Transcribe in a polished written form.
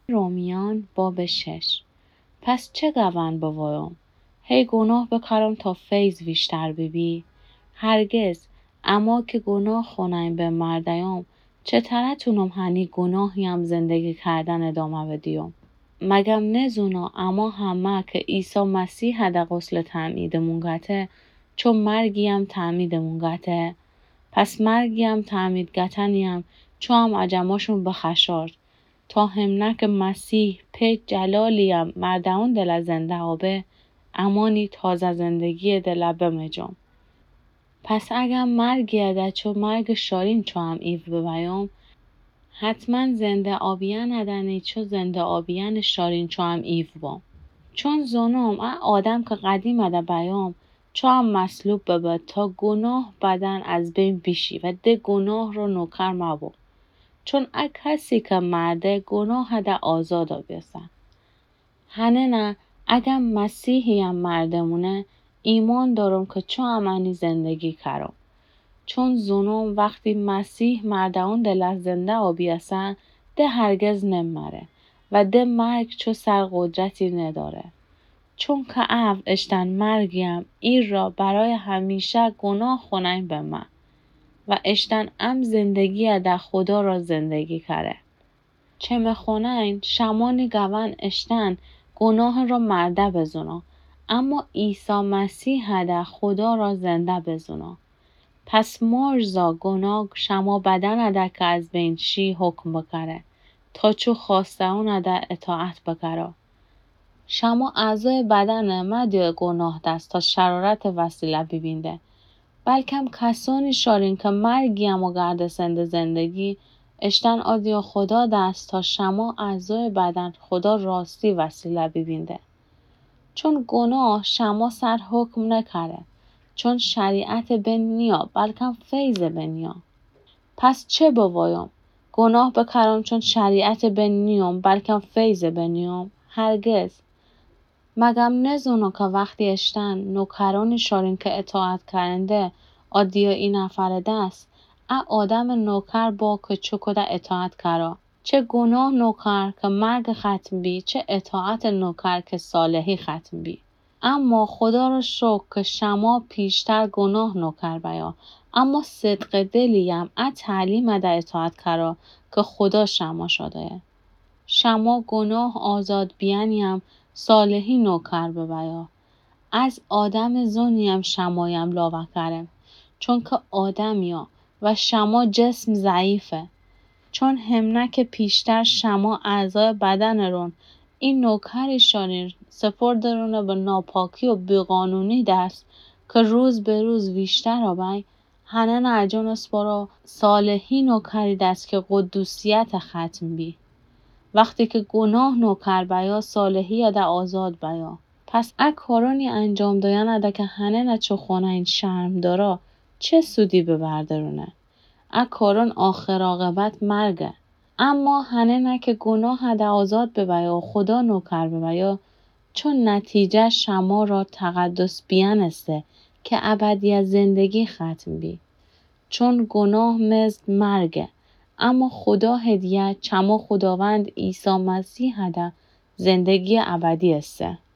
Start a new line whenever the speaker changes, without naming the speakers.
رومیان باب 6. پس چه گوند بوایم؟ هی گناه بکرم تا فیض بیشتر ببی؟ هرگز. اما که گناه خونیم به مردیام، چطره تونم هنی گناهیم زندگی کردن ادامه بدیم؟ مگم نزونا اما همه که عیسی مسیح هده غسل تعمیدمون گته، چون مرگیم تعمیدمون گته. پس مرگیم تعمید گتنیم، چون هم عجماشون بخشارد. تا همنک مسیح پی جلالیم مردون دل زنده آبه، امانی تازه زندگی دل بمجم. پس اگر مرگی اده چو مرگ شارین چو هم ایو ببیم، حتما زنده آبیان ادنی چو زنده آبیان شارین چو هم ایو بام. چون زنم آدم که قدیم اده بیام، چو هم مسلوب ببد تا گناه بدن از بین بیشی و ده گناه رو نوکر مبو. چون کسی که مرده گناه هده آزاد بیستن. هنه نه اگر مسیحی هم مردمونه، ایمان دارم که چو امنی زندگی کرم. چون زنم وقتی مسیح مردون دل زنده آبیستن، ده هرگز نمره و ده مرگ چو سر قدرتی نداره. چون که اشتن مرگیم ایر را برای همیشه گناه خونیم به من و اشتن زندگی ده خدا را زندگی کره. چه مخونین شمانی گوان اشتن گناه را مرده بزنا، اما عیسی مسیح ده خدا را زنده بزنا. پس مرزا گناه شما بدن ده که از بین شی حکم بکره، تا چو خواسته اون ده اطاعت بکره. شما اعضای بدن مدیو گناه دست تا شرارت وسیله ببینده، بلکم کسانی شارین که مرگیم و گرد سند زندگی، اشتن آدیا خدا دست تا شما اعضای بدن خدا راستی وسیله ببینده. چون گناه شما سر حکم نکره، چون شریعت بن نیا بلکم فیض بنیا. پس چه بوایم؟ گناه بکرم چون شریعت بن نیام بلکم فیض بنیام؟ هرگز. مگم نزونو که وقتی اشتن نوکرانی شارین که اطاعت کرنده آدیا این نفر دست، آدم نوکر با که چکده اطاعت کرا. چه گناه نوکر که مرگ ختم بی، چه اطاعت نوکر که صالحی ختم بی. اما خدا را شکر که شما پیشتر گناه نوکر بیا، اما صدق دلیم تعلیم ده اطاعت کرا که خدا شما شده. شما گناه آزاد بیانیم صالحی نوکر ببیا. از آدم زنیم شمایم لاوه کرم، چون که آدمیا و شما جسم ضعیفه. چون همنک پیشتر شما اعضای بدن رون، این نوکری شارین سپرد رونه به ناپاکی و بیقانونی دست، که روز به روز بیشتر آبای، هنن اجان اسپارا صالحی نوکری دست که قدوسیت ختم بی. وقتی که گناه نوکر بیا صالحی اده آزاد بیا. پس کارانی انجام داین اده که هنه نچو خونه این شرم دارا، چه سودی ببردرونه؟ کاران آخر عاقبت مرگه. اما هنه نه که گناه اده آزاد ببیا و خدا نوکر ببیا، چون نتیجه شما را تقدس بیانسته که ابدی زندگی ختم بی. چون گناه مثل مرگه، اما خدا هدیه چما خداوند عیسی مسیح هده زندگی ابدی است.